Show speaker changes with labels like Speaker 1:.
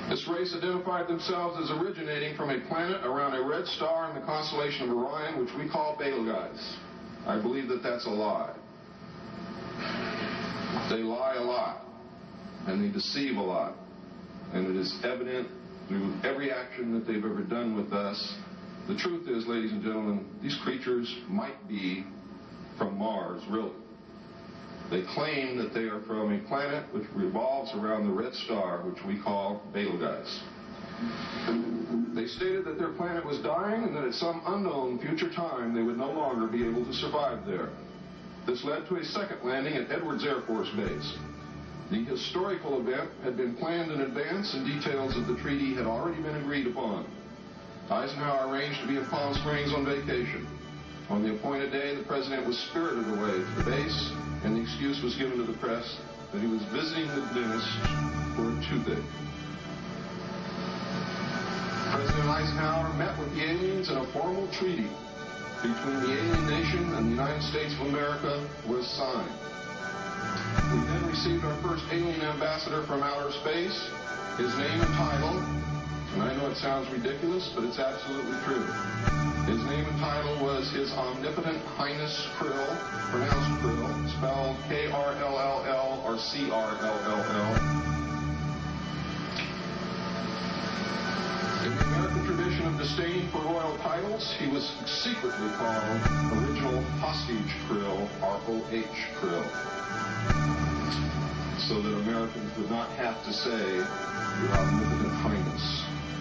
Speaker 1: This race identified themselves as originating from a planet around a red star in the constellation of Orion, which we call Betelgeuse. I believe that that's a lie. They lie a lot, and they deceive a lot, and it is evident through every action that they've ever done with us. The truth is, ladies and gentlemen, these creatures might be from Mars, really. They claim that they are from a planet which revolves around the red star, which we call Betelgeuse. They stated that their planet was dying and that at some unknown future time they would no longer be able to survive there. This led to a second landing at Edwards Air Force Base. The historical event had been planned in advance and details of the treaty had already been agreed upon. Eisenhower arranged to be in Palm Springs on vacation. On the appointed day, the president was spirited away to the base, and the excuse was given to the press that he was visiting the dentist for a toothache. President Eisenhower met with the aliens and a formal treaty between the alien nation and the United States of America was signed. We then received our first alien ambassador from outer space. His name and title, and I know it sounds ridiculous, but it's absolutely true. His name and title was His Omnipotent Highness Krill, pronounced Krill, spelled K-R-L-L-L or C-R-L-L-L. In the American tradition of disdain for royal titles, he was secretly called Original Hostage Krill, R-O-H Krill, so that Americans would not have to say Your Omnipotent Highness.